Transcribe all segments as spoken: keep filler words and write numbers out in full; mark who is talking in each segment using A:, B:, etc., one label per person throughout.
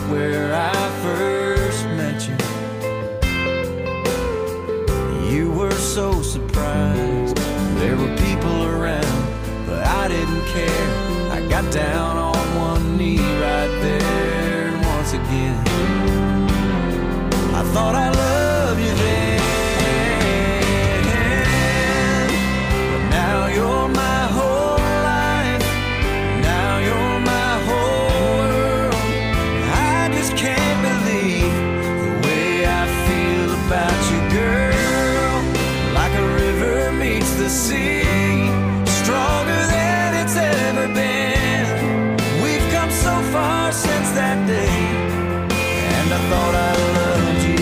A: where I first met you. You were so surprised. There were people around, but I didn't care. I got down on one knee right there once again. I thought I loved you then, but now you're my whole life. Now you're my whole world. I just can't believe the way I feel about you, girl. Like a river meets the sea, stronger than it's ever been. We've come so far since that day, and I thought I loved you.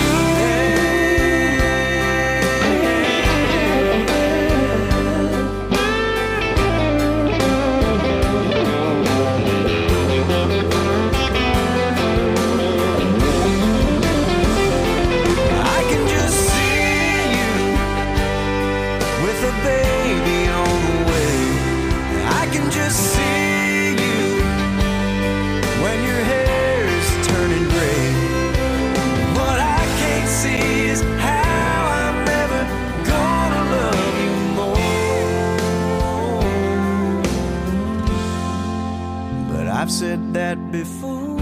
A: I've said that before,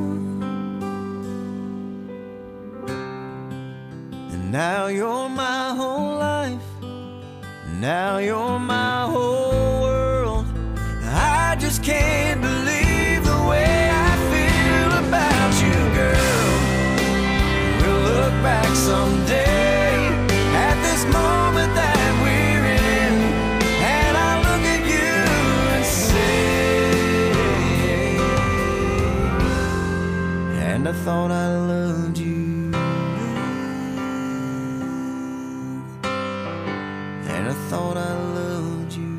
A: and now you're my whole life. Now you're my whole world. I just can't believe the way I feel about you, girl. We'll look back someday at this moment that we're in, and I'll look at you and say, and I thought I loved you, and I thought I loved you.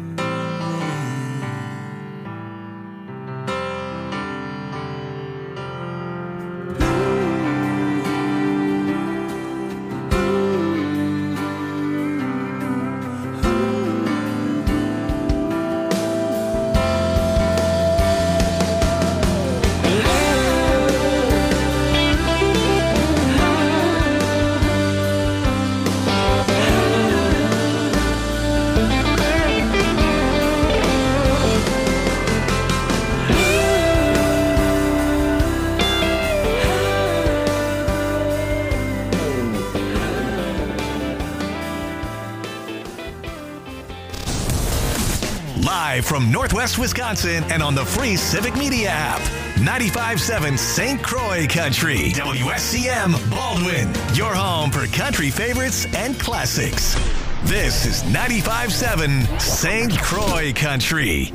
B: Live from Northwest Wisconsin and on the free Civic Media app. ninety-five point seven Saint Croix Country. W S C M Baldwin. Your home for country favorites and classics. This is ninety-five point seven Saint Croix Country.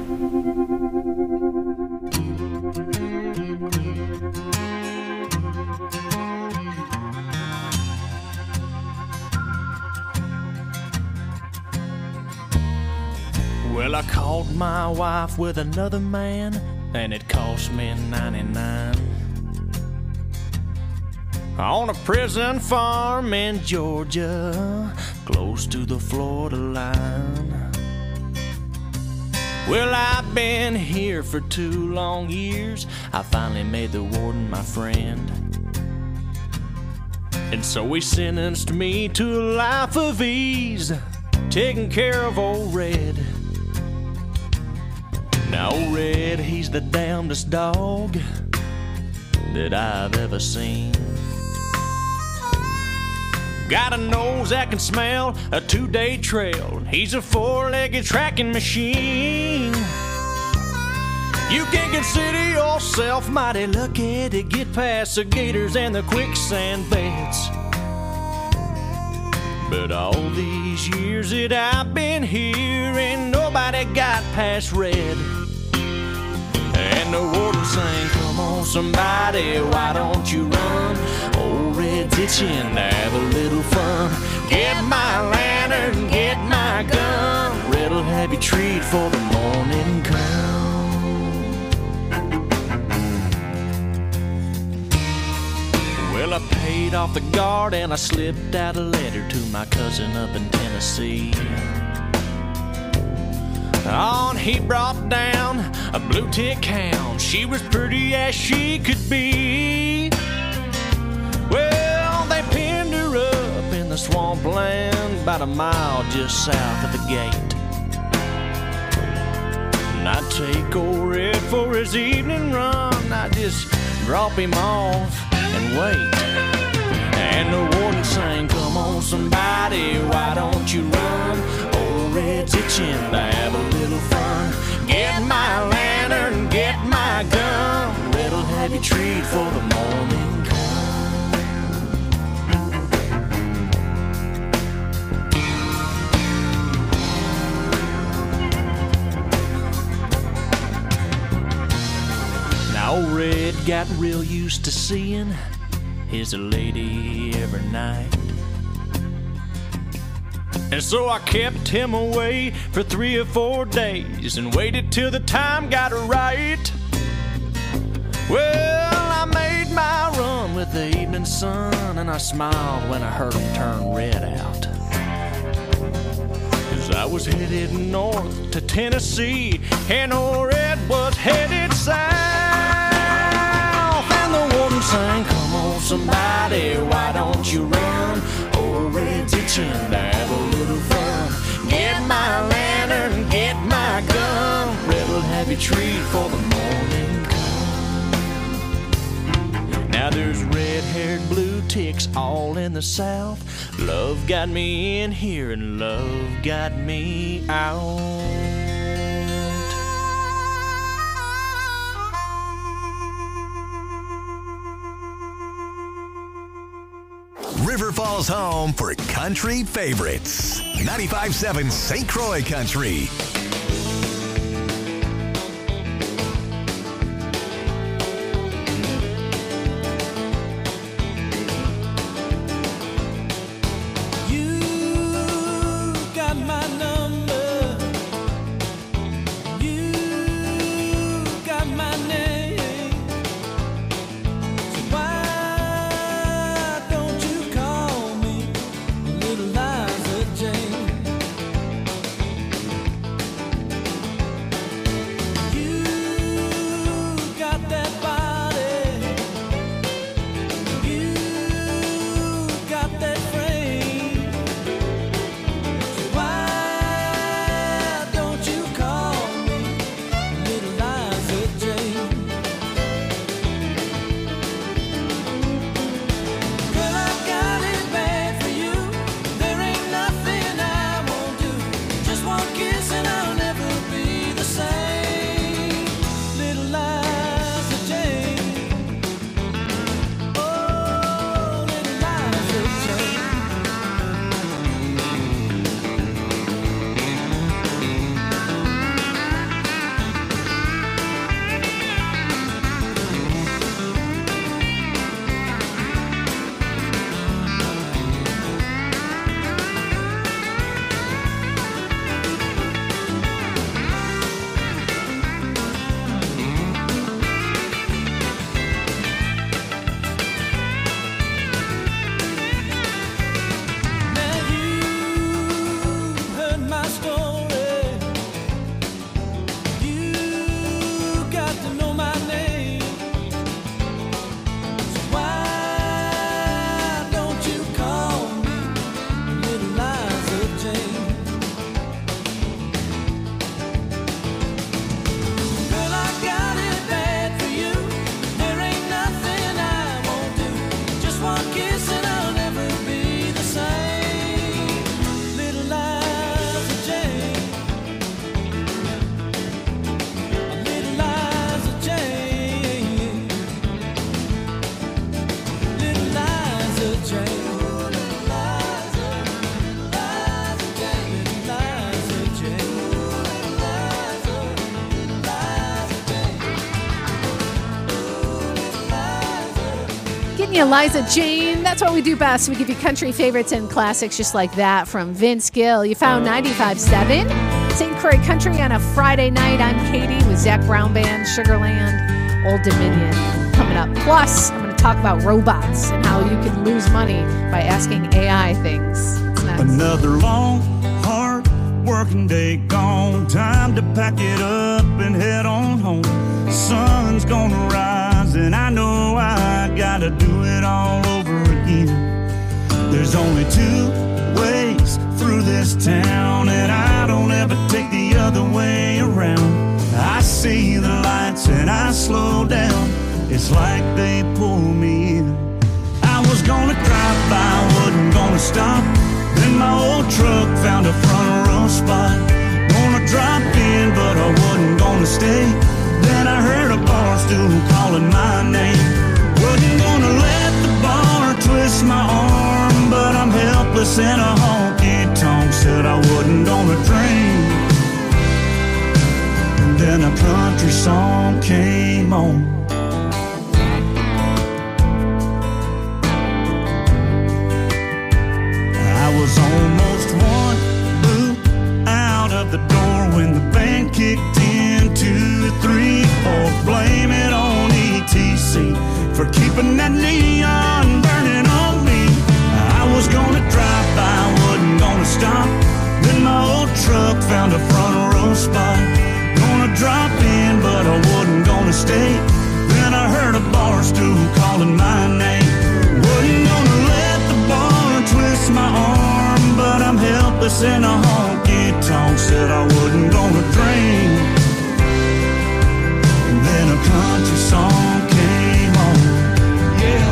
C: Well, I caught my wife with another man, and it cost me ninety-nine. On a prison farm in Georgia, close to the Florida line. Well, I've been here for two long years. I finally made the warden my friend, and so he sentenced me to a life of ease, taking care of old Red. Now, old Red, he's the damnedest dog that I've ever seen. Got a nose that can smell a two-day trail. He's a four-legged tracking machine. You can consider yourself mighty lucky to get past the gators and the quicksand beds. But all these years that I've been here, ain't nobody got past Red. And the warden sang, come on somebody, why don't you run? Old Red's itching to have a little fun. Get my lantern, get my gun. Red'll have you treat for the morning come. Well, I paid off the guard and I slipped out a letter to my cousin up in Tennessee. On he brought down a blue tick hound. She was pretty as she could be. Well, they pinned her up in the swampland about a mile just south of the gate. And I'd take old Red for his evening run. I'd just drop him off and wait. And the warden sang, come on somebody, why don't you run? Old Red's itching to have a little fun. Get my lantern, get my gun. Red'll have you treat for the morning come. Now old Red got real used to seeing his lady every night. And so I kept him away for three or four days and waited till the time got right. Well, I made my run with the evening sun, and I smiled when I heard him turn Red out. Cause I was headed north to Tennessee, and old Red was headed south. And the warden sang, come on somebody, why don't you run? Old Red's itching to have a little fun. Get my lantern, get my gun. Red'll have you treat for the morning come. Now there's red-haired blue ticks all in the south. Love got me in here and love got me out.
B: River Falls home for country favorites. ninety-five point seven Saint Croix Country.
D: Eliza Jane. That's what we do best. We give you country favorites and classics just like that from Vince Gill. You found ninety-five point seven Saint Croix Country on a Friday night. I'm Katie with Zach Brown Band, Sugarland, Old Dominion coming up. Plus, I'm going to talk about robots and how you can lose money by asking A I things. It's next.
E: Another long, hard working day gone. Time to pack it up and head on home. Sun's gonna rise and I know I gotta do it all over again. There's only two ways through this town, and I don't ever take the other way around. I see the lights and I slow down. It's like they pull me in. I was gonna drive by, wasn't gonna stop. Then my old truck found a front row spot. Gonna drop in, but I wasn't gonna stay. Then I heard a bar stool calling my name. Wasn't gonna let the bar twist my arm, but I'm helpless in a honky-tonk. Said I wasn't gonna drink. And then a country song came on. I was almost one boot out of the door when the band kicked in. Two, three, four, blame it on E T C for keeping that neon burning on me. I was gonna drive by, wasn't gonna stop. Then my old truck found a front row spot. Gonna drop in, but I wasn't gonna stay. Then I heard a bar stool calling my name. Wasn't gonna let the bar twist my arm, but I'm helpless in a honky-tonk. Said I wasn't gonna drink. And then a country song came on. Yeah.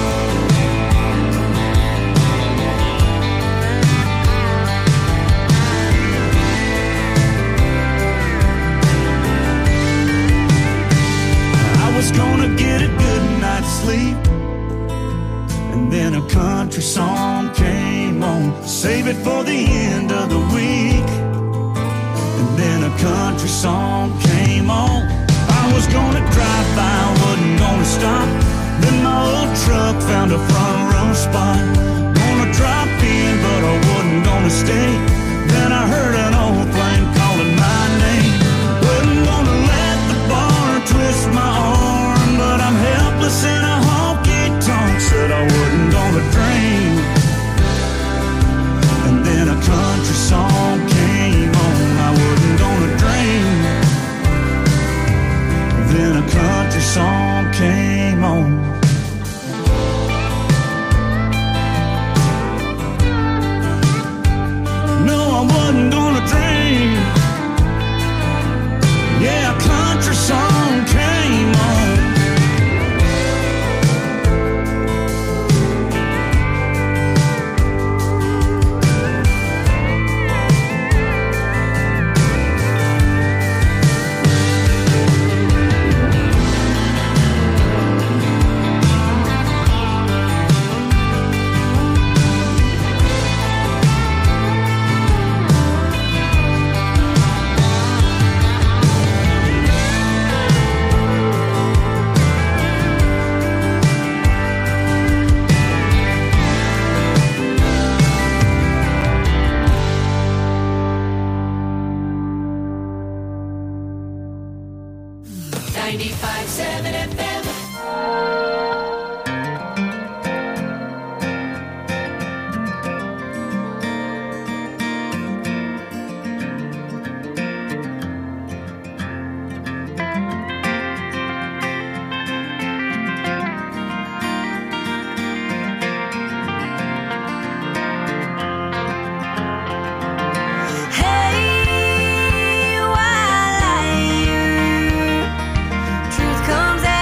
E: I was gonna get a good night's sleep, and then a country song came on. Save it for the end of the week. And then a country song came on. I was gonna drive by, wasn't gonna stop. Then my old truck found a front row spot. Gonna drop in, but I wasn't gonna stay. Then I heard an old plane calling my name. Wasn't gonna let the bar twist my arm, but I'm helpless in a honky-tonk. Said I wasn't gonna drink. And then a country song came on. I wasn't gonna drink. Then a country song came on. No, I wasn't gonna drink. Yeah, a country song came on.
F: ninety-five seven F M.
G: Hey, why lie you? Truth comes out.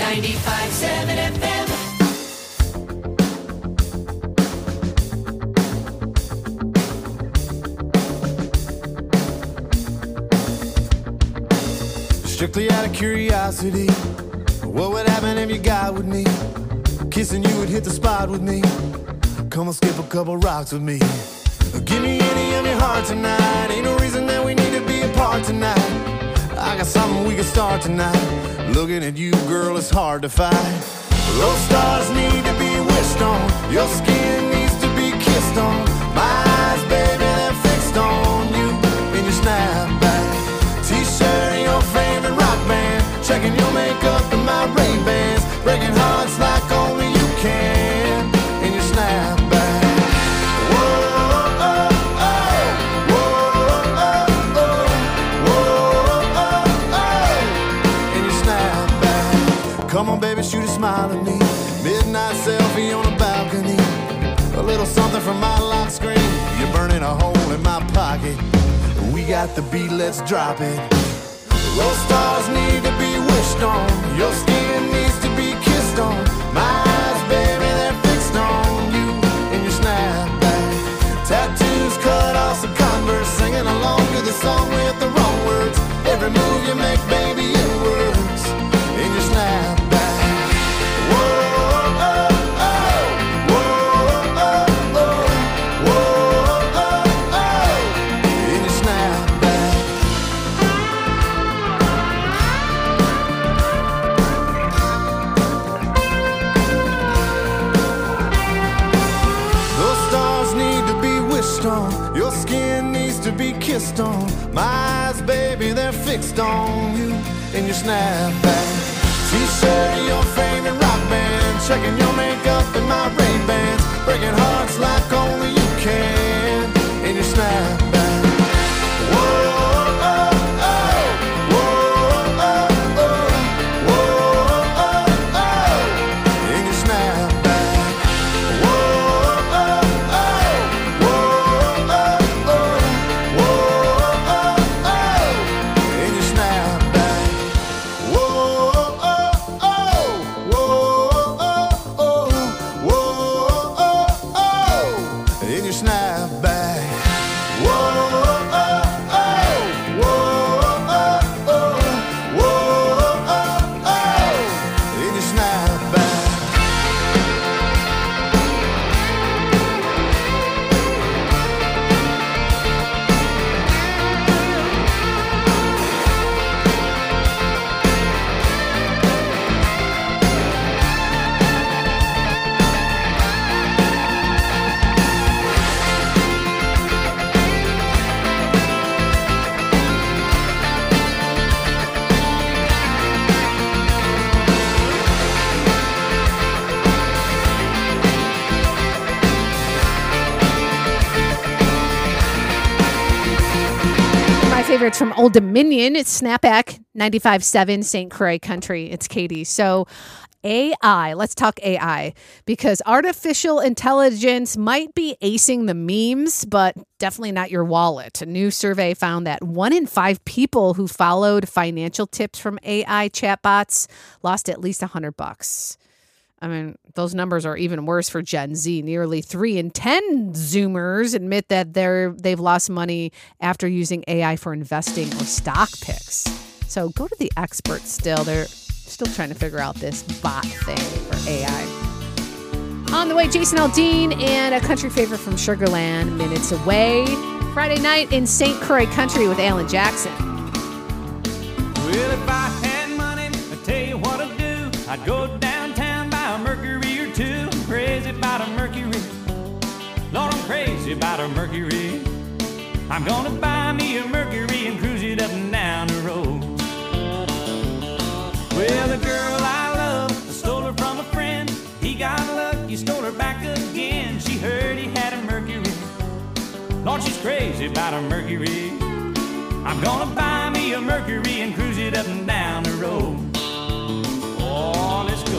F: ninety-five seven F M.
G: Strictly out of curiosity, what would happen if you got with me? Kissing you would hit the spot with me. Come on, skip a couple rocks with me. Give me any of your heart tonight. Ain't no reason that we need to be apart tonight. I got something we can start tonight. Looking at you, girl, it's hard to fight. Those stars need to be wished on. Your skin needs to be kissed on. My eyes, baby, they're fixed on you in your snapback. T-shirt, your favorite rock band. Checking your makeup and my Ray-Bans. Breaking hearts like only you can in your snapback. Whoa, oh, oh. Whoa, oh, oh. Whoa, oh, oh. In your snapback. Come on, baby, shoot a smile at me. Midnight selfie on a balcony. A little something from my lock screen. You're burning a hole in my pocket. We got the beat, let's drop it. Those stars need to be wished on. Your skin needs to be kissed on. My eyes, baby, they're fixed on you in your snapback. Tattoos cut off some Converse. Singing along to the song with the wrong words. Every move you make, baby, it works in your snapback. Whoa, oh, oh. Whoa, oh, oh. Whoa, oh, oh. In your snapback. Those stars need to be wished on. Your skin needs to be kissed on. My eyes, baby, they're fixed on you in your snapback. T-shirt, your favorite rock band. Checking your makeup and my Ray-Bans. Breaking hearts like only you can in your snapback. Whoa, oh, oh. Whoa, oh, oh. Whoa, oh, oh. In your snapback. Whoa, oh, oh. Whoa, oh, oh. Whoa, oh, oh. In your snapback. Whoa, oh, oh. Whoa, oh, oh. Whoa, oh, oh. In your snapback. Whoa, oh, oh. Whoa, oh, oh. Whoa, oh, oh. In your snapback.
D: My favorites from Old Dominion. It's Snapback, ninety-five seven Saint Croix Country. It's Katie. So A I, let's talk A I, because artificial intelligence might be acing the memes, but definitely not your wallet. A new survey found that one in five people who followed financial tips from A I chatbots lost at least one hundred bucks. I mean, those numbers are even worse for Gen Z. Nearly three in ten Zoomers admit that they're they've lost money after using A I for investing or stock picks. So go to the experts still. They're still trying to figure out this bot thing for A I. On the way, Jason Aldean and a country favorite from Sugarland, Minutes Away. Friday night in Saint Croix Country with Alan Jackson.
C: Well, if I had money, I'd tell you what I'd do. I'd go downtown, buy a Mercury or two. I'm crazy about a Mercury. Lord, I'm crazy about a Mercury. I'm gonna buy me a Mercury and cruise it up and down the road. Well, the girl I love, I stole her from a friend. He got lucky, stole her back again. She heard he had a Mercury. Lord, she's crazy about a Mercury. I'm gonna buy me a Mercury and cruise it up and down the road. Oh, let's go.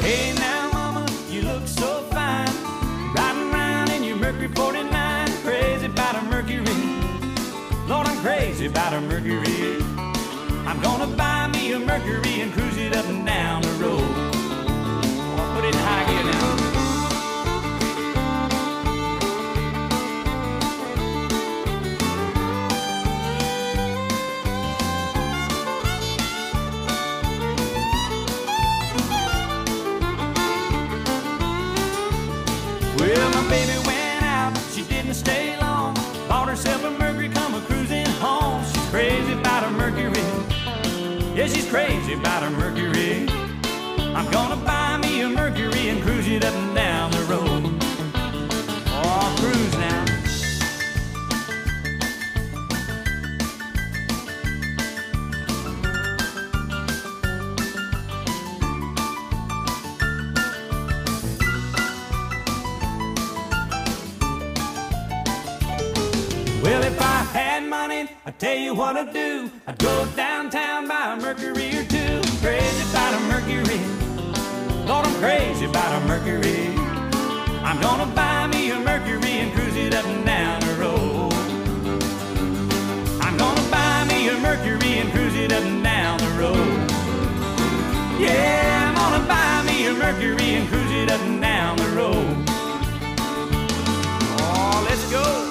C: Hey now, mama, you look so fine, riding around in your Mercury forty-nine. Crazy about a Mercury, Lord, I'm crazy about a Mercury. I'm gonna buy me a Mercury and cruise it up and down the road. I'll put it in high gear now. Well, my baby went out, she didn't stay long. Bought herself a Mercury, come a cruising home. She's crazy about a Mercury. Yeah, she's crazy about her Mercury. I'm gonna buy me a Mercury and cruise it up and down the road. Oh, I'll cruise now. Well, if I had money, I'd tell you what I'd do. I'd go downtown, buy a Mercury or two. Crazy about a Mercury, Lord, I'm crazy about a Mercury. I'm gonna buy me a Mercury and cruise it up and down the road. I'm gonna buy me a Mercury and cruise it up and down the road. Yeah, I'm gonna buy me a Mercury and cruise it up and down the road. Oh, let's go.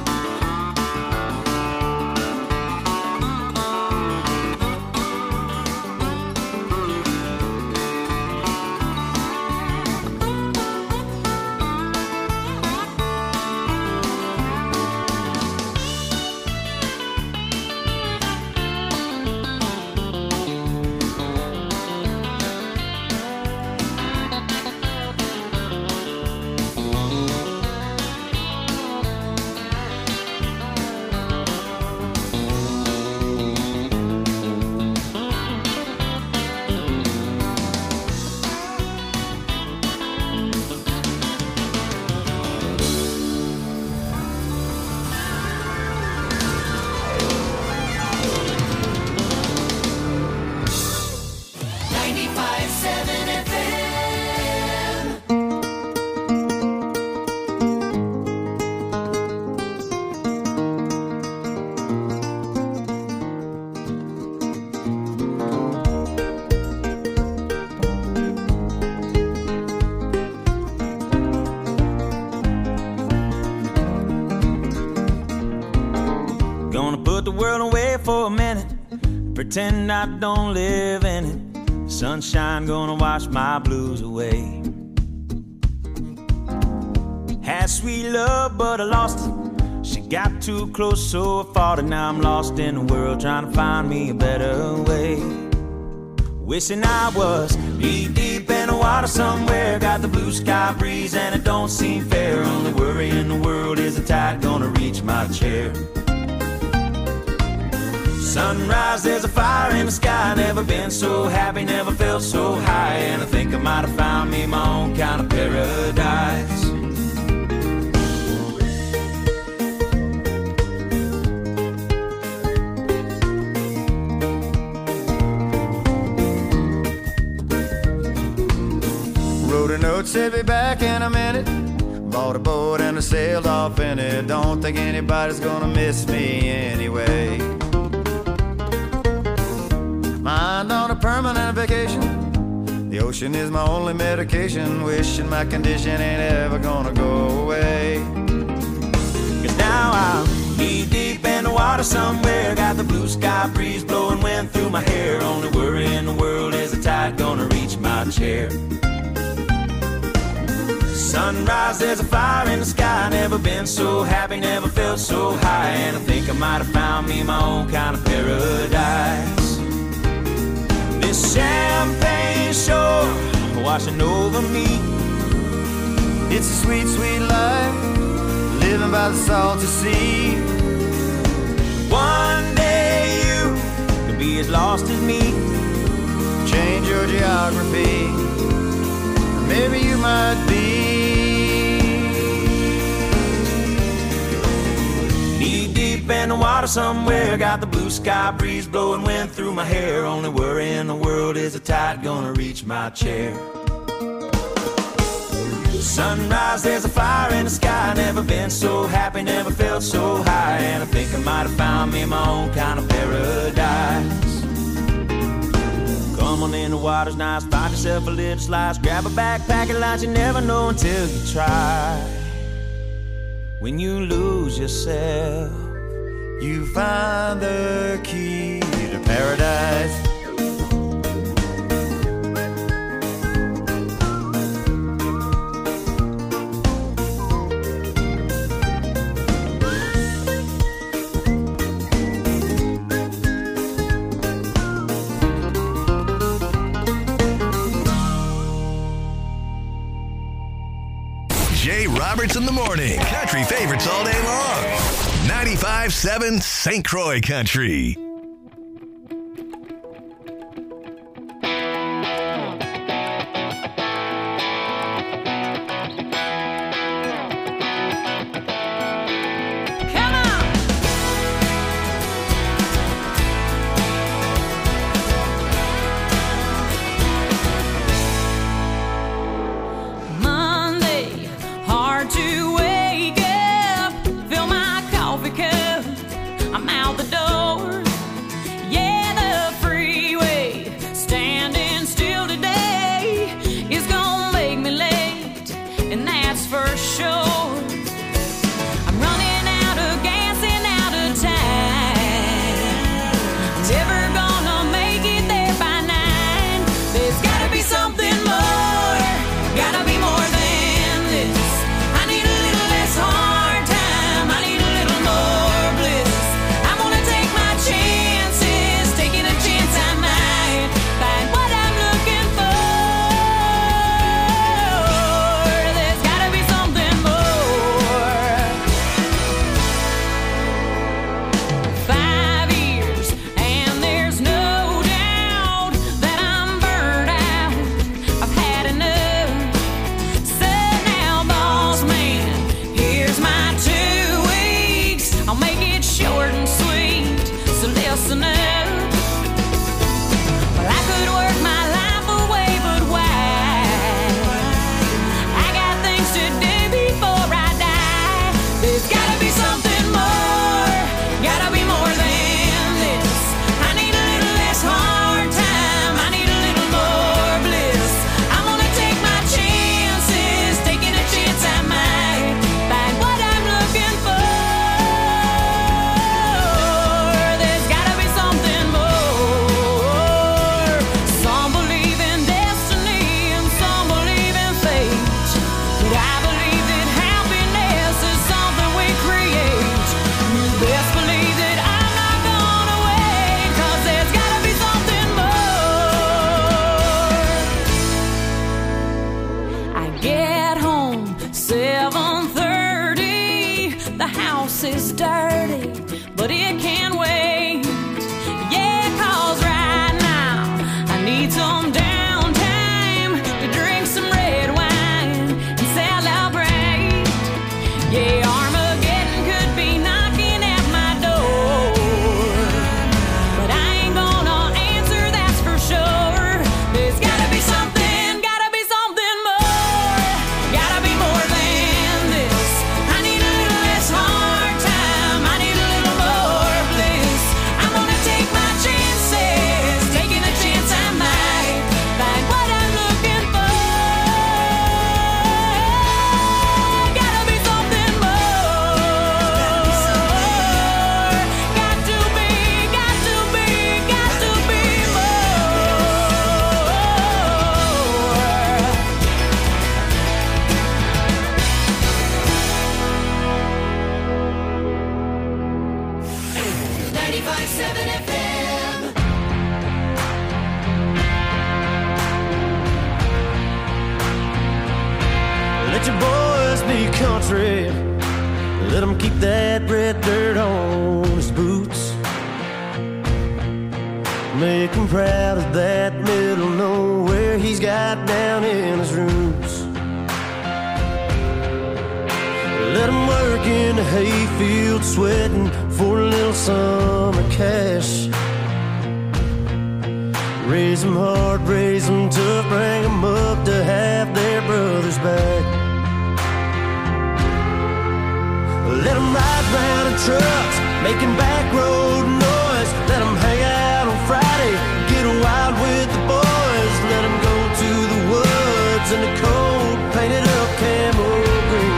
C: Pretend I don't live in it. Sunshine gonna wash my blues away. Had sweet love, but I lost it. She got too close, so I fought it. Now I'm lost in the world, trying to find me a better way. Wishing I was knee deep in the water somewhere. Got the blue sky breeze and it don't seem fair. Only worry in the world is the tide gonna reach my chair. Sunrise, there's a fire in the sky. Never been so happy, never felt so high. And I think I might have found me my own kind of paradise.
G: Wrote a note, said be back in a minute. Bought a boat and I sailed off in it. Don't think anybody's gonna miss me anyway. Mind on a permanent vacation. The ocean is my only medication. Wishing my condition ain't ever gonna go away. Cause now I'm knee deep in the water somewhere. Got the blue sky breeze blowing wind through my hair. Only worry in the world is the tide gonna reach my chair. Sunrise, there's a fire in the sky. Never been so happy, never felt so high. And I think I might have found me my own kind of paradise. This champagne shore washing over me. It's a sweet, sweet life, living by the salty sea. One day you could be as lost as me. Change your geography, maybe you might be. Knee deep in the water somewhere. Got the blue sky breeze blowing wind through my hair. Only worry in the world is the tide gonna reach my chair.
C: Sunrise, there's a fire in the sky. Never been so happy, never felt so high. And I think I might have found me my own kind of paradise. Come on in, the water's nice. Find yourself a little slice. Grab a backpack and lunch. You never know until you try. When you lose yourself,
G: you find the key to paradise.
B: Jay Roberts in the morning. Country favorites all day long. ninety-five seven Saint Croix Country.
C: Let him keep that red dirt on his boots. Make him proud of that middle nowhere he's got down in his roots. Let him work in the hayfield sweating for a little summer cash. Raise them hard, raise them tough, bring them up to have their brothers back. round in trucks, making back road noise. Let them hang out on Friday, get wild with the boys. Let them go to the woods in the cold, painted up camo green.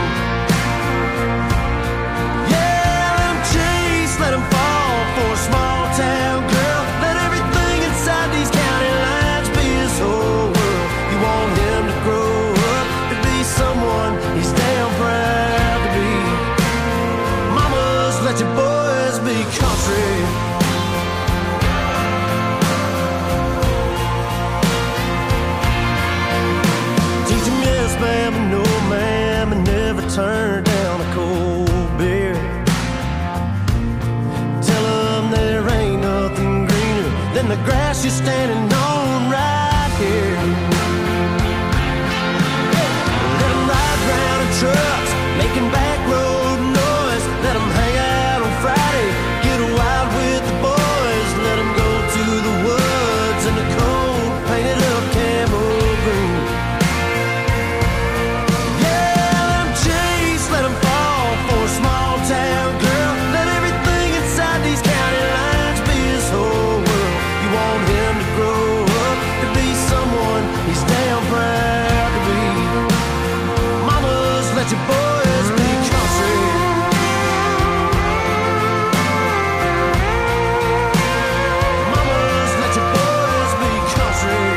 C: Yeah, let them chase, let them fall for a small town girl. Let everything inside these county lines be his whole world. You want him to grow up to be someone he's damn proud to be. Mamas, let your boys be country. Teach him yes, ma'am, and no, ma'am, and never turn down a cold beer. Tell him there ain't nothing greener than the grass you're standing on right here. Let them ride round in trucks, making back road noise. Let them hang out on Friday, get wild with the boys. Let them go to the woods in the cold, painted up camo green. Yeah, let them chase, let them fall for a small town girl. Let everything inside these county lines be his whole world. You want him to grow up to be someone he's damn proud to be. Mamas, let your boys be country. Mamas, let your boys be country.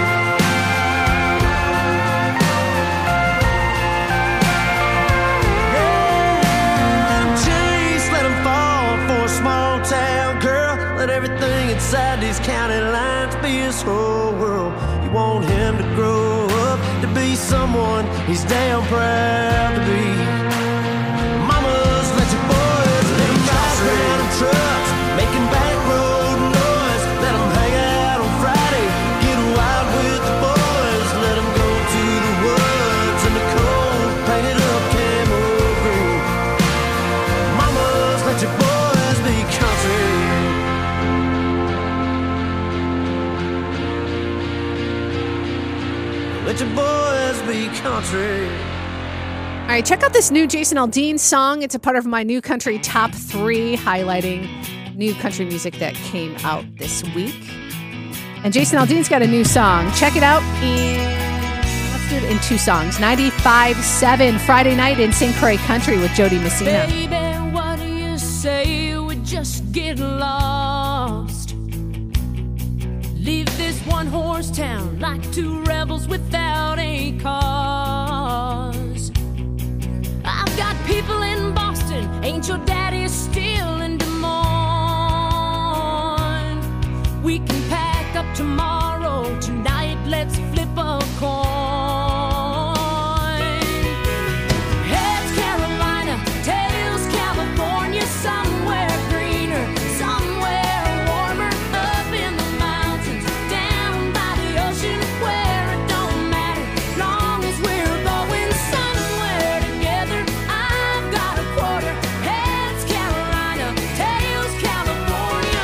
C: Yeah, let 'em chase, let 'em fall for a small town girl. Let everything inside these county lines be his whole world. You want him to grow up to be someone he's damn proud to be. Mamas, let your boys let 'em ride round in trucks, making back road noise. Let 'em hang out on Friday, get wild with the boys. Let 'em go to the woods in the cold, painted up camo green. Mamas, let your boys be country. Let your boys be country.
D: All right, check out this new Jason Aldean song. It's a part of my new country top three, highlighting new country music that came out this week. And Jason Aldean's got a new song. Check it out in, let's do it in two songs. ninety-five point seven Friday night in Saint Croix Country with Jody Messina.
H: Baby, what do you say we just get lost? Leave this one horse town like two rebels without a cause. I've got people in Boston, ain't your daddy still in Des Moines? We can pack up tomorrow, tonight let's flip a coin. Heads Carolina, tails California, somewhere greener, somewhere warmer, up in the mountains, down by the ocean, where it don't matter, long as we're going somewhere together. I've got a quarter. Heads Carolina, tails California.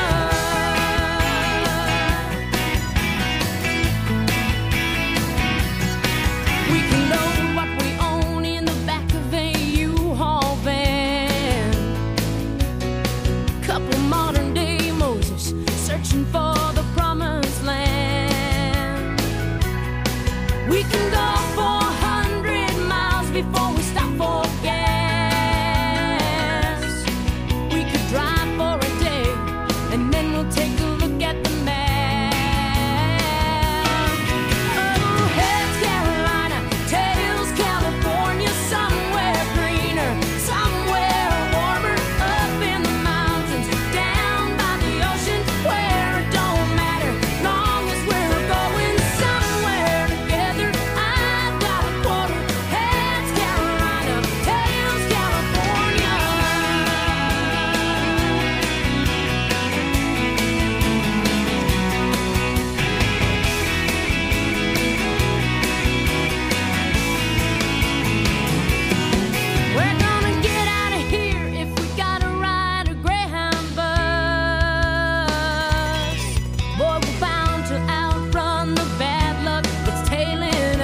H: We can load what we own in the back of a U-Haul van. Couple modern day Moses searching for the promised land. We can go four hundred miles before we stop for gas. We could drive for a day and then we'll take a look at the map. Oh, heads Carolina, tails California, somewhere greener, somewhere warmer, up in the mountains, down by the ocean, where it don't matter, long as we're going somewhere together. I've got a quarter. Heads Carolina, tails California. We're gonna get out of here if we gotta ride a Greyhound bus. Boy, we're bound to outrun the bad luck that's tailing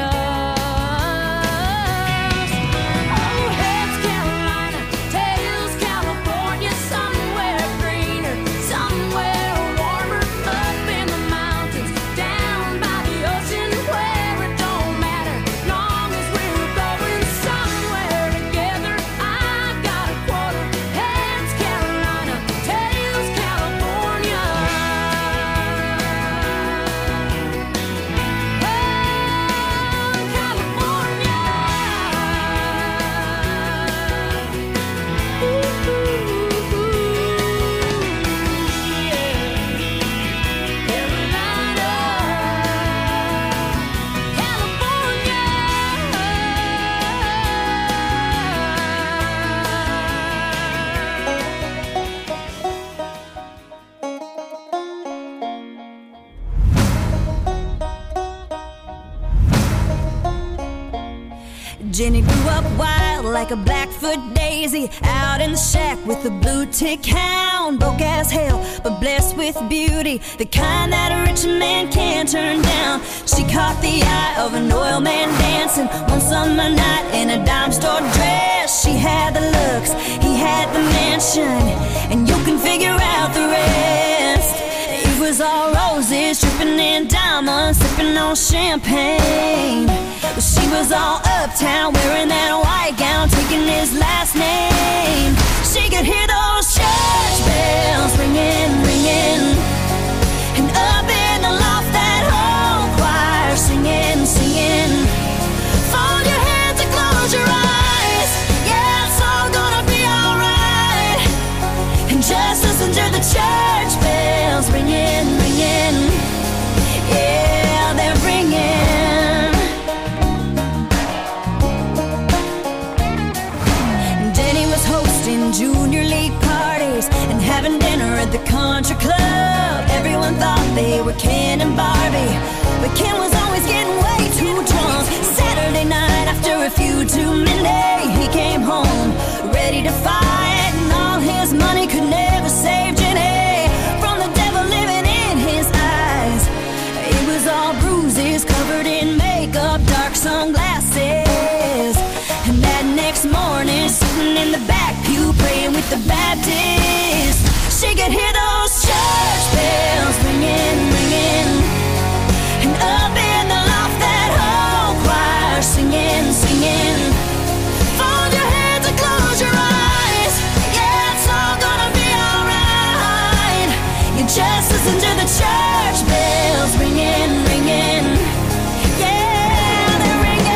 H: us. Oh, heads Carolina, tails California, Jenny grew up wild like a Blackfoot daisy, out in the shack with a blue tick hound. Broke as hell, but blessed with beauty, the kind that a rich man can't turn down. She caught the eye of an oil man dancing one summer night in a dime store dress. She had the looks, he had the mansion, and you can figure out the rest. It was all roses, dripping in diamonds, sipping on champagne. But she was all uptown, wearing that white gown, taking his last name. She could hear those church bells ringing, ringing, and up in the loft that whole choir singing, singing. Fold your hands and close your eyes, yeah, it's all gonna be alright. And just listen to the church bells ringing, ringing, yeah, they're ringing. Junior league parties and having dinner at the country club. Everyone thought they were Ken and Barbie, but Ken was always getting way too drunk. Saturday night after a few too many, he came home ready to fight, and all his money could never save Jenny from the devil living in his eyes. It was all bruises, covered in makeup, dark sunglasses. And that next morning, sitting in the back pew, praying with the Baptists, she could hear those church bells ringing, ringing, and up in the loft that whole choir singing, singing. Fold your hands and close your eyes, yeah, it's all gonna be alright. You just listen to the church bells ringing, ringing, yeah, they're ringing.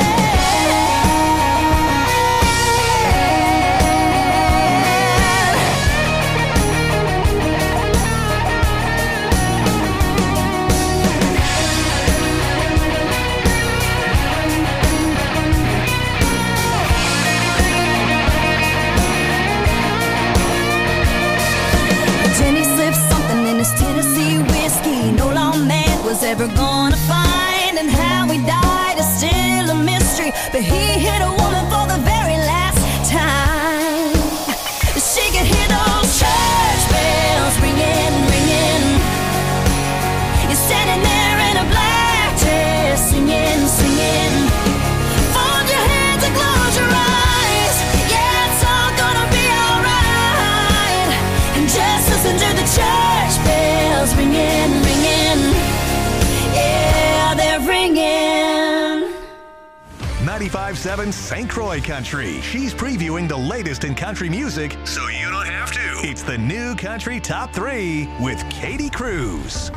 H: Tennessee whiskey, no lawman was ever gonna find, and how he died is still a mystery, but he hit a woman for the very last time. She could hear those church bells ringing, ringing. You're standing there in a black dress, singing, singing. Fold your hands and close your eyes, yeah, it's all gonna be alright. And just listen to the church bells ringing, ringing, yeah, they're ringing.
B: ninety-five point seven Saint Croix Country. She's previewing the latest in country music, so you don't have to. It's the New Country Top three with Katie Cruz.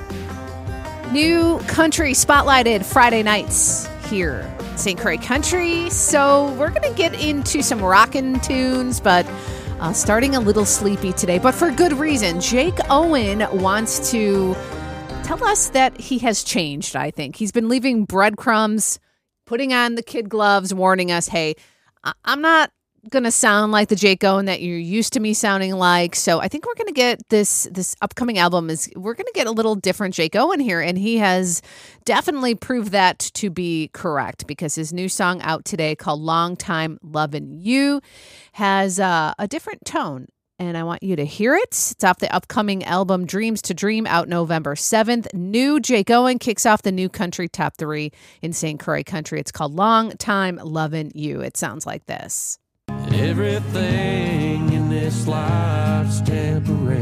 D: New country spotlighted Friday nights here at Saint Croix Country. So we're going to get into some rockin' tunes, but Uh, starting a little sleepy today, but for good reason. Jake Owen wants to tell us that he has changed, I think. He's been leaving breadcrumbs, putting on the kid gloves, warning us, hey, I- I'm not going to sound like the Jake Owen that you're used to me sounding like. So I think we're going to get this this upcoming album is we're going to get a little different Jake Owen here. And he has definitely proved that to be correct, because his new song out today called Long Time Lovin' You has uh, a different tone. And I want you to hear it. It's off the upcoming album Dreams to Dream, out November seventh. New Jake Owen kicks off the New Country Top three in Saint Croix Country. It's called Long Time Lovin' You. It sounds like this.
C: Everything in this life's temporary.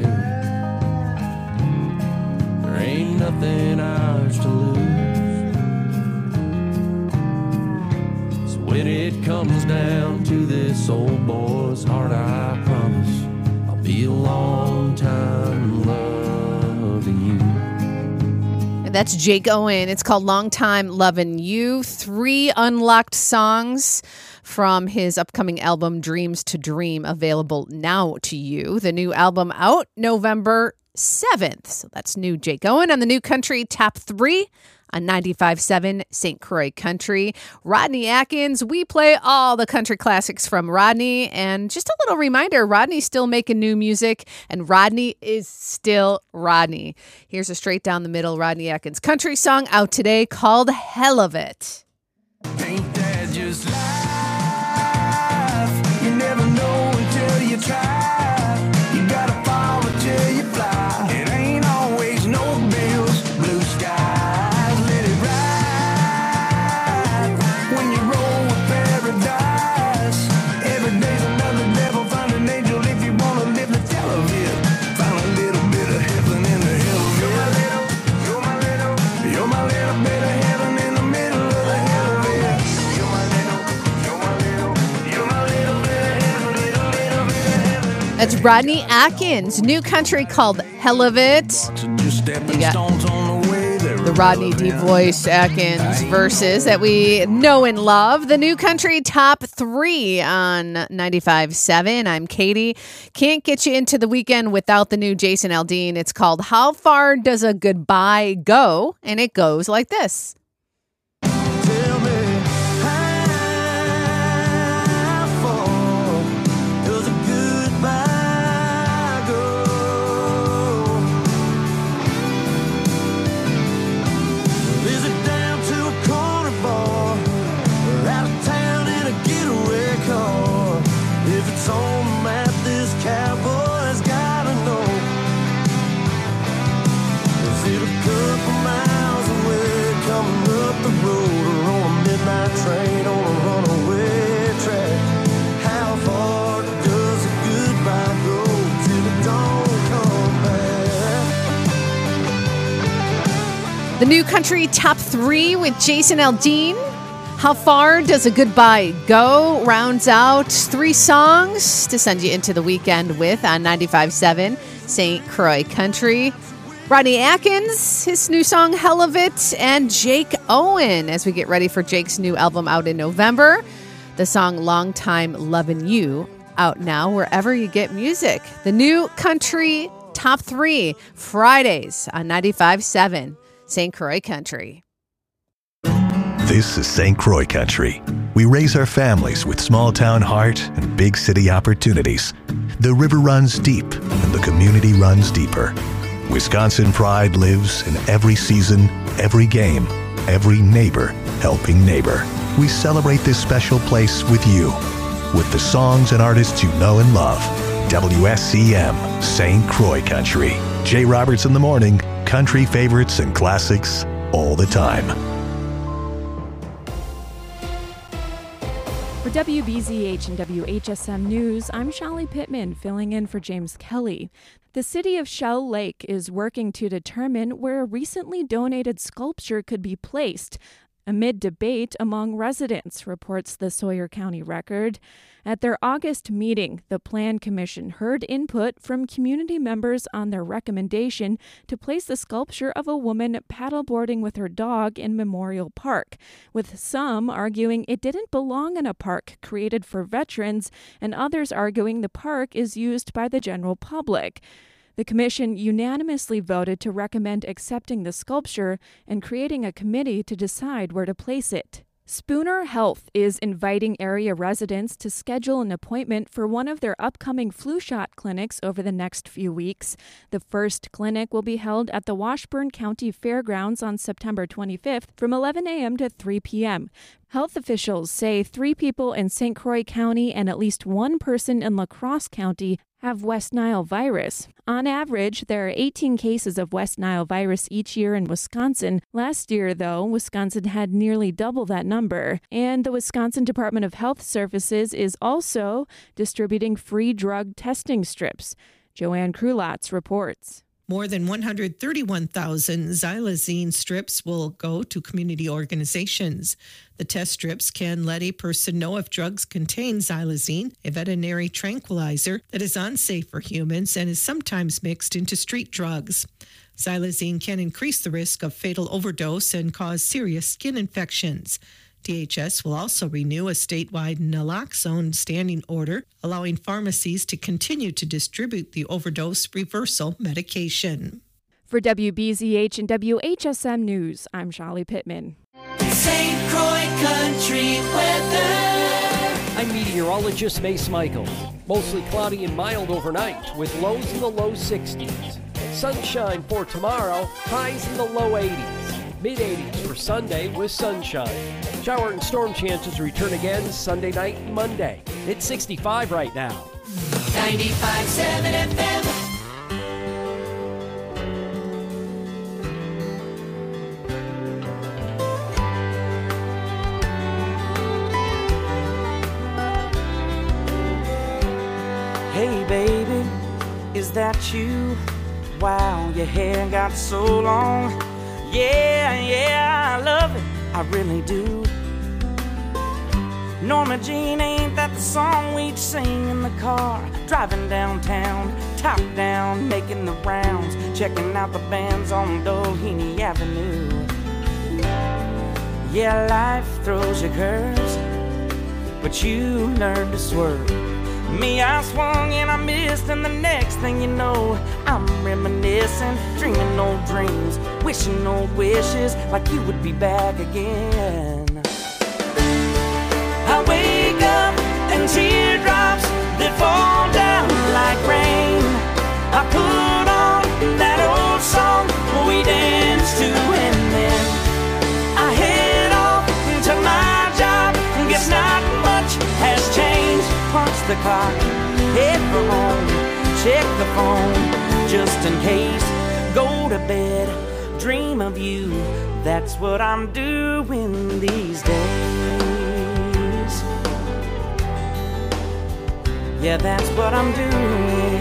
C: There ain't nothing ours to lose. So when it comes down to this old boy's heart, I promise I'll be a long time loving you.
D: And that's Jake Owen. It's called Long Time Lovin' You. Three unlocked songs from his upcoming album Dreams to Dream, available now to you. The new album out November seventh. So that's new Jake Owen on the New Country Top three on ninety-five point seven Saint Croix Country. Rodney Atkins, we play all the country classics from Rodney. And just a little reminder, Rodney's still making new music, and Rodney is still Rodney. Here's a straight down the middle Rodney Atkins country song out today called Hell of It.
A: Ain't that just like
D: That's Rodney Atkins. New country called Hell of It. You got the Rodney D. Voice Atkins verses that we know and love. The new country top three on ninety-five point seven. I'm Katie. Can't get you into the weekend without the new Jason Aldean. It's called How Far Does a Goodbye Go? And it goes like this.
G: Tell me, how far does a goodbye go? Is it down to a corner bar, or out of town in a getaway car? If it's on the map, this cowboy's gotta know. Is it a couple miles away, coming up the road, or on a midnight train on a runaway track? How far does a goodbye go till it don't come back?
D: The new country top three with Jason Aldean. How far does a goodbye go? Rounds out three songs to send you into the weekend with on ninety-five point seven Saint Croix Country. Rodney Atkins, his new song, Hell of It, and Jake Owen as we get ready for Jake's new album out in November. The song Long Time Lovin' You out now wherever you get music. The new country top three Fridays on ninety-five point seven Saint Croix Country.
B: This is Saint Croix Country. We raise our families with small town heart and big city opportunities. The river runs deep and the community runs deeper. Wisconsin pride lives in every season, every game, every neighbor helping neighbor. We celebrate this special place with you, with the songs and artists you know and love. W S C M, Saint Croix Country. Jay Roberts in the morning, country favorites and classics all the time.
I: For W B Z H and W H S M News, I'm Sholly Pittman, filling in for James Kelly. The city of Shell Lake is working to determine where a recently donated sculpture could be placed, amid debate among residents, reports the Sawyer County Record. At their August meeting, the Plan Commission heard input from community members on their recommendation to place the sculpture of a woman paddleboarding with her dog in Memorial Park, with some arguing it didn't belong in a park created for veterans and others arguing the park is used by the general public. The commission unanimously voted to recommend accepting the sculpture and creating a committee to decide where to place it. Spooner Health is inviting area residents to schedule an appointment for one of their upcoming flu shot clinics over the next few weeks. The first clinic will be held at the Washburn County Fairgrounds on September twenty-fifth from eleven a.m. to three p.m. Health officials say three people in Saint Croix County and at least one person in La Crosse County have West Nile virus. On average, there are eighteen cases of West Nile virus each year in Wisconsin. Last year, though, Wisconsin had nearly double that number. And the Wisconsin Department of Health Services is also distributing free drug testing strips. Joanne Krulotz reports.
J: More than one hundred thirty-one thousand xylazine strips will go to community organizations. The test strips can let a person know if drugs contain xylazine, a veterinary tranquilizer that is unsafe for humans and is sometimes mixed into street drugs. Xylazine can increase the risk of fatal overdose and cause serious skin infections. D H S will also renew a statewide naloxone standing order, allowing pharmacies to continue to distribute the overdose reversal medication.
I: For W B Z H and W H S M News, I'm Sholly Pittman.
F: Saint Croix Country weather.
K: I'm meteorologist Mace Michaels. Mostly cloudy and mild overnight with lows in the low sixties. Sunshine for tomorrow, highs in the low eighties. mid eighties for Sunday with sunshine. Shower and storm chances return again Sunday night and Monday. It's sixty-five right now.
F: ninety-five point seven F M.
L: Hey baby, is that you? Wow, your hair got so long. Yeah, yeah, I love it, I really do. Norma Jean, ain't that the song we'd sing in the car? Driving downtown, top down, making the rounds, checking out the bands on Doheny Avenue. Yeah, life throws you curves, but you learn to swerve. Me, I swung and I missed, and the next thing you know, I'm reminiscing, dreaming old dreams, wishing old wishes like you would be back again. I wake up and teardrops that fall down like rain. I put on that old song we danced to, and then I head off to my job. Guess not much has changed. Punch the clock, head for home, check the phone just in case. Go to bed, dream of you. That's what I'm doing these days. Yeah, that's what I'm doing.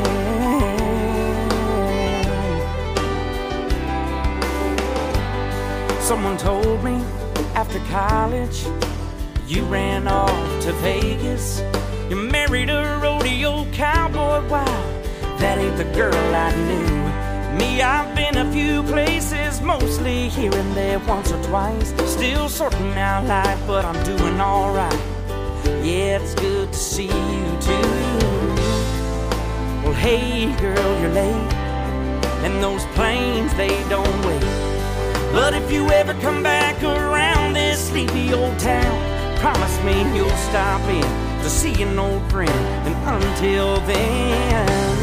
L: Someone told me after college you ran off to Vegas. You married a rodeo cowboy. Wow, that ain't the girl I knew. Me, I've been a few places, mostly here and there, once or twice. Still sorting out life, but I'm doing alright. Yeah, it's good to see you too. Well, hey girl, you're late, and those planes, they don't wait. But if you ever come back around this sleepy old town, promise me you'll stop in to see an old friend. And until then,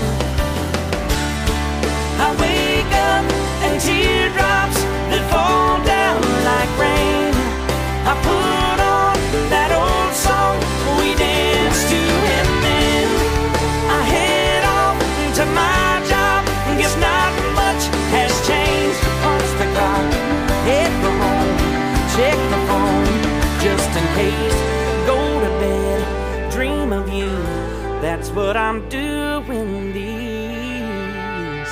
L: I wake up and teardrops that fall down like rain. I put on that old song we danced to, and then I head off to my job. Guess not much has changed. Punch the clock, head for home, check the phone just in case. Go to bed, dream of you. That's what I'm doing these.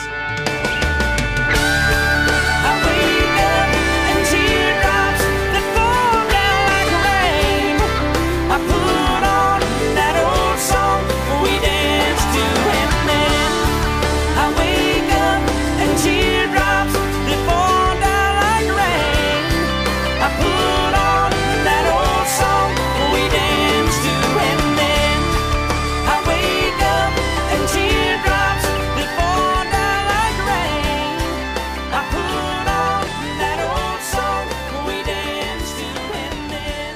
L: I wake up and teardrops that fall down like rain. I put on that old song we danced to, and then I wake up and teardrops that fall down like rain. I put on that old song we danced to, and then I wake up and teardrops that fall down like rain. I put on that old song we danced to, and then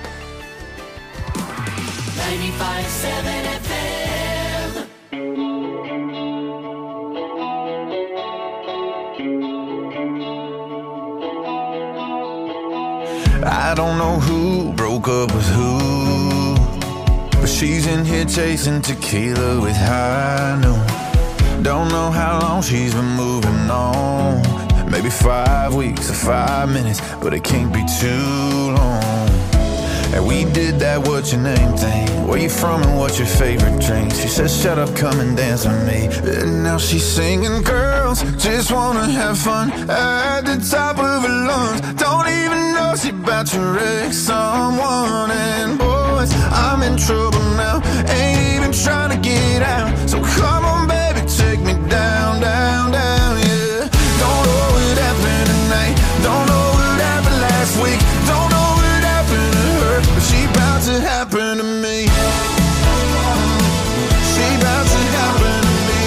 F: ninety-five point seven F M.
A: I don't know who broke up with who, but she's in here chasing tequila with high noon. Don't know how long she's been moving on. Maybe five weeks or five minutes, but it can't be too long. And we did that what's your name thing. Where you from and what's your favorite drink? She says shut up, come and dance with me. And now she's singing, girls just wanna have fun at the top of her lungs. Don't even know she about to wreck someone. And boys, I'm in trouble now, ain't even trying to get out. So come on baby, take me down, down, down, yeah. Don't know what happened tonight, don't know what happened last week, don't know what happened to her, but she about to happen to me. She about to happen to me.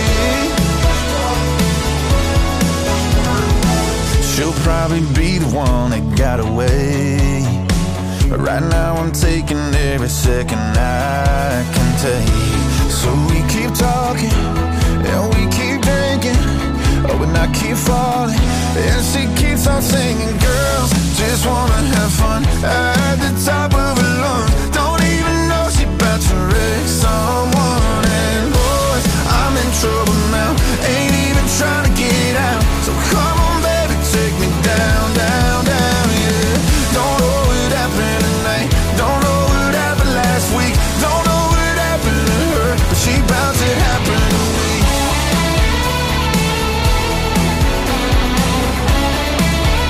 A: She'll probably be the one that got away, but right now I'm taking every second I can take. So we keep talking and we keep drinking, oh, and I keep falling, and she keeps on singing, girls just wanna have fun at the top of her lungs. Don't even know she about to wreck someone. And boys, I'm in trouble now, ain't even trying to get out. So come on baby, take me down, down, down, yeah. Don't know what happened tonight, don't know what happened last week, don't know what happened to her, but she about to happen to me.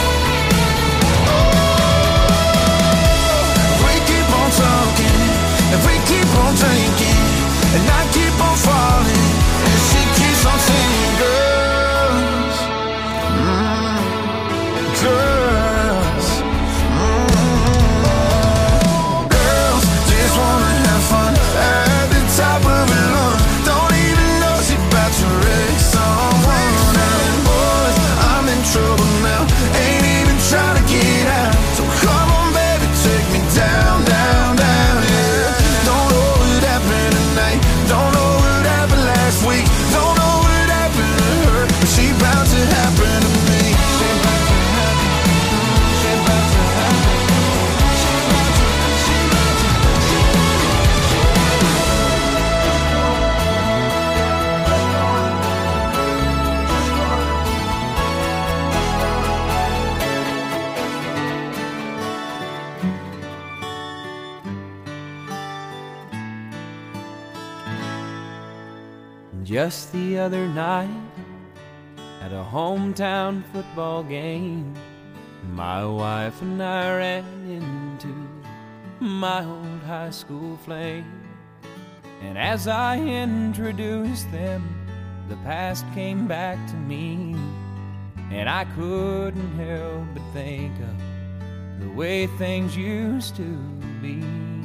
C: Just the other night, at a hometown football game, my wife and I ran into my old high school flame. And as I introduced them, the past came back to me, and I couldn't help but think of the way things used to be.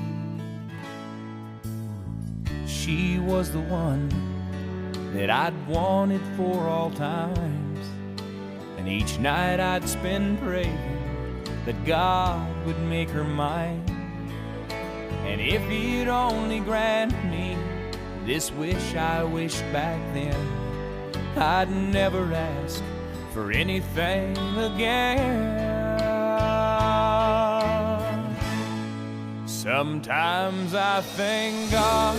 C: She was the one that I'd wanted for all times, and each night I'd spend praying that God would make her mine. And if he'd only grant me this wish I wished back then, I'd never ask for anything again. Sometimes I thank God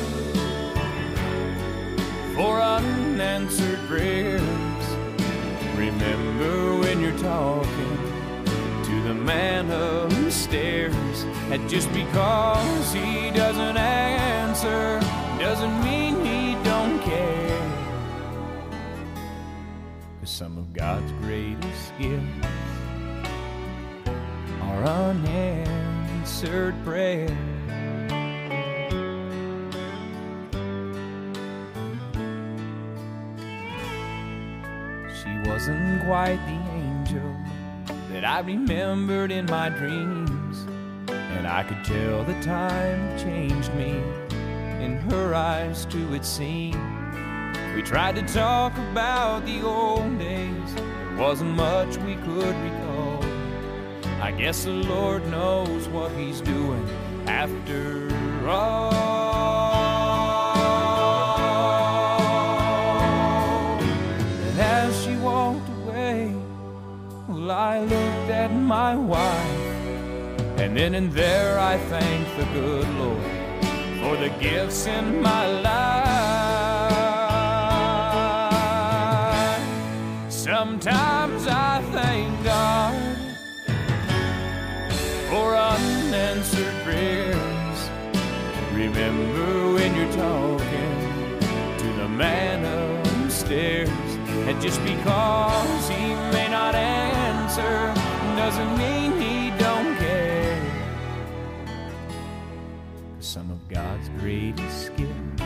C: for unanswered prayers. Remember when you're talking to the man upstairs, that just because he doesn't answer doesn't mean he don't care. 'Cause some of God's greatest gifts are unanswered prayers. She wasn't quite the angel that I remembered in my dreams, and I could tell the time changed me. In her eyes too it seemed. We tried to talk about the old days, there wasn't much we could recall. I guess the Lord knows what he's doing after all. And as she walked away, well, I looked at my wife, and then and there I thanked the good Lord for the gifts in my life. Sometimes I thank God for unanswered prayers. Remember when you're talking to the man upstairs, and just because he may not answer doesn't mean he don't care. Some of God's greatest gifts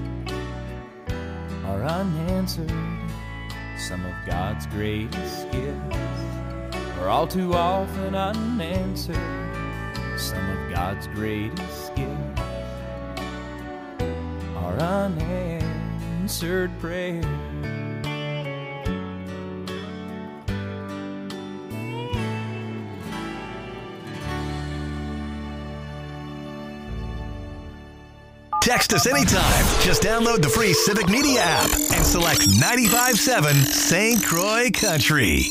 C: are unanswered. Some of God's greatest gifts are all too often unanswered. Some of God's greatest gifts are unanswered prayers.
B: Text us anytime. Just download the free Civic Media app and select ninety-five point seven Saint Croix Country.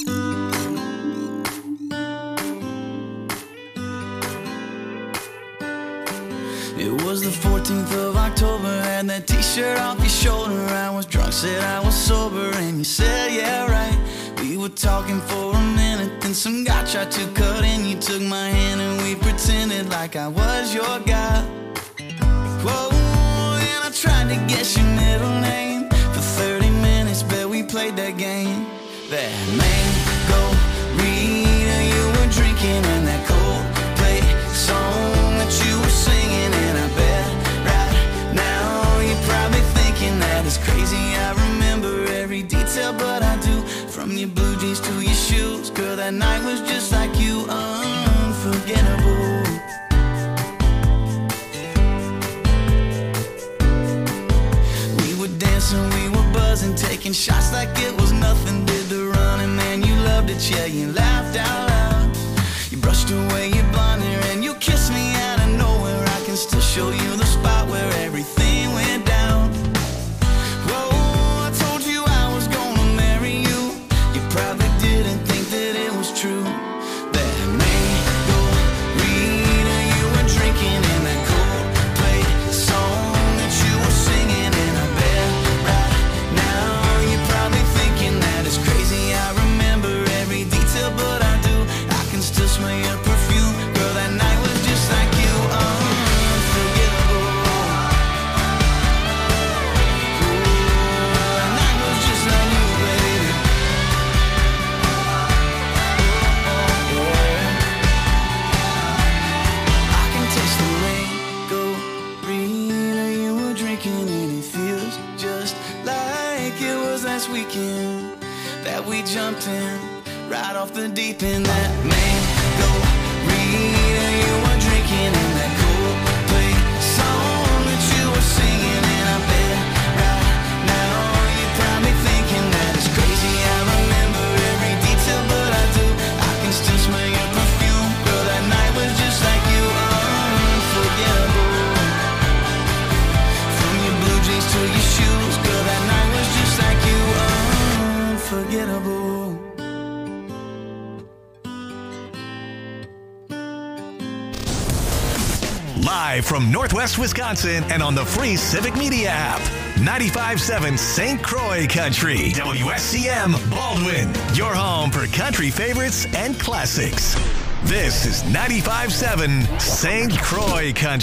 M: It was the fourteenth of October, had that t-shirt off your shoulder. I was drunk, said I was sober, and you said, yeah, right. We were talking for a minute, then some guy tried to cut in. You took my hand and we pretended like I was your guy. Whoa, and I tried to guess your middle name. For thirty minutes, bet we played that game. That mango Rita you were drinking, and that Coldplay song that you were singing. And I bet right now you're probably thinking that it's crazy I remember every detail, but I do. From your blue jeans to your shoes, girl, that night was just like you, unforgettable. We were buzzing, taking shots like it was nothing. Did the running, man, you loved it, yeah, you laughed out loud. You brushed away your blonde hair and you kissed me out of nowhere. I can still show you the spot where everything went down. Whoa, I told you I was gonna marry you. You probably didn't think that it was true. That mango Rita you were drinking, and that Coldplay song that you were singing. And I bet it's crazy I remember every detail, but I do. I can still smell your perfume. Girl, that night was just like you, unforgettable. Ooh, jumped in right off the deep end. That mango reader you were drinking in that Coldplay song that you were singing, and I bet right now you're probably thinking that it's crazy. I remember every detail, but I do. I can still smell your perfume, girl. That night was just like you, unforgettable. From your blue jeans to your shoes, girl. That night was just like you, unforgettable.
B: Live from Northwest Wisconsin and on the free Civic Media app. ninety-five point seven Saint Croix Country. W S C M Baldwin. Your home for country favorites and classics. This is ninety-five point seven Saint Croix Country.